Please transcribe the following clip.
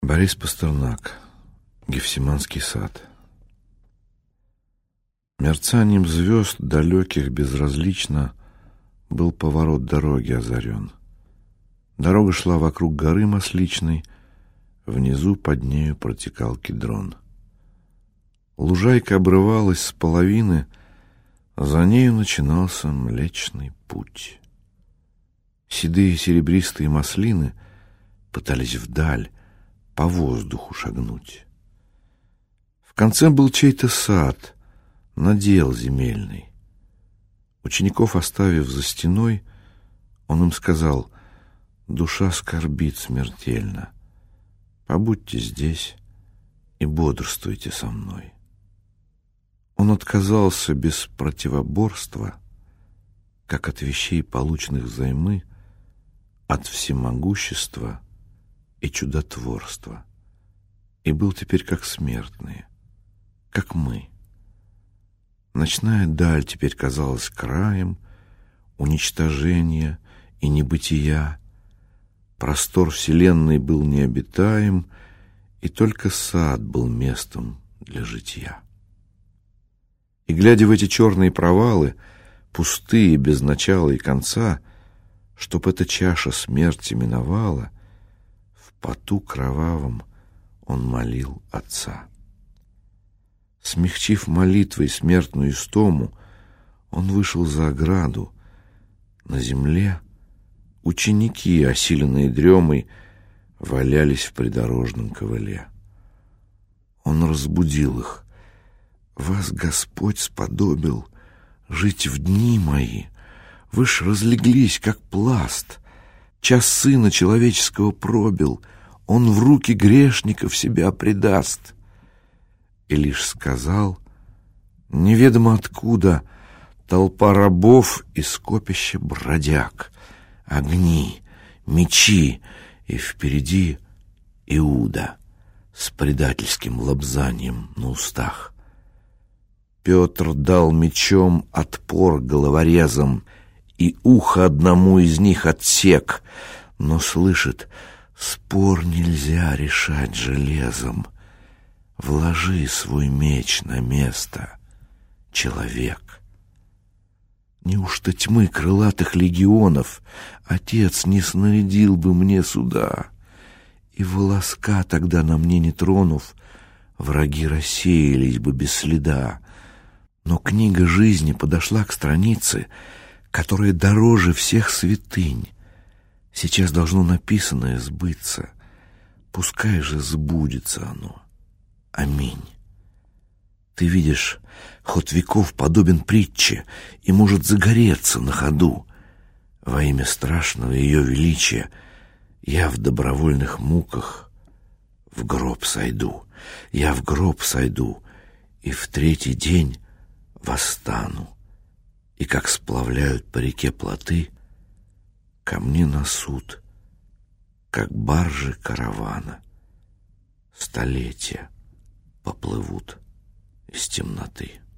Борис Пастернак. Гефсиманский сад. Мерцанием звезд далеких безразлично был поворот дороги озарен. Дорога шла вокруг горы масличной, внизу под нею протекал Кедрон. Лужайка обрывалась с половины, за нею начинался Млечный Путь. Седые серебристые маслины пытались вдаль по воздуху шагнуть. В конце был чей-то сад, надел земельный. Учеников оставив за стеной, он им сказал: душа скорбит смертельно, побудьте здесь и бодрствуйте со мной. Он отказался без противоборства, как от вещей, полученных взаймы, от всемогущества и чудотворства, и был теперь как смертные, как мы. Ночная даль теперь казалась краем уничтожения и небытия, простор вселенной был необитаем, и только сад был местом для житья. И, глядя в эти черные провалы, пустые, без начала и конца, чтоб эта чаша смерти миновала, в поту кровавом он молил Отца. Смягчив молитвой смертную истому, он вышел за ограду. На земле ученики, осиленные дремой, валялись в придорожном ковыле. Он разбудил их. «Вас Господь сподобил жить в дни мои. Вы ж разлеглись, как пласт. Час Сына Человеческого пробил. Он в руки грешников себя предаст». И лишь сказал, неведомо откуда, толпа рабов и скопище бродяг, огни, мечи, и впереди Иуда с предательским лобзанием на устах. Петр дал мечом отпор головорезам, и ухо одному из них отсек, но слышит: спор нельзя решать железом. Вложи свой меч на место, человек. Неужто тьмы крылатых легионов Отец не снарядил бы мне сюда? И волоска тогда на мне не тронув, враги рассеялись бы без следа. Но книга жизни подошла к странице, которая дороже всех святынь. Сейчас должно написанное сбыться. Пускай же сбудется оно. Аминь. Ты видишь, ход веков подобен притче и может загореться на ходу. Во имя страшного ее величия я в добровольных муках в гроб сойду. Я в гроб сойду и в третий день восстану. И как сплавляют по реке плоты, ко мне на суд, как баржи каравана, столетия поплывут из темноты.